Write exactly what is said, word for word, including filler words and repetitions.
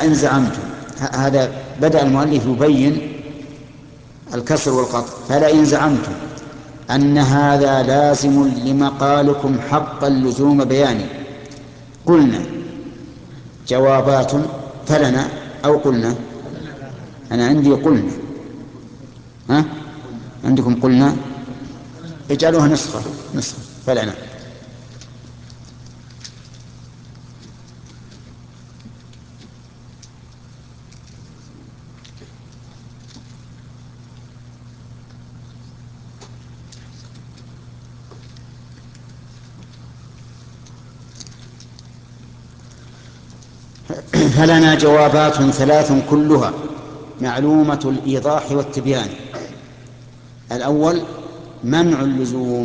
إن زعمتم، هذا بدأ المؤلف يبين الكسر والقطع. فلا إن زعمتم أن هذا لازم لمقالكم حق اللزوم بياني قلنا جوابات فلنا أو قلنا. أنا عندي قلنا، ها؟ عندكم قلنا، اجعلوها نسخة نسخة فلنا. فلنا جوابات ثلاث كلها معلومة الإيضاح والتبيان. الأول منع اللزوم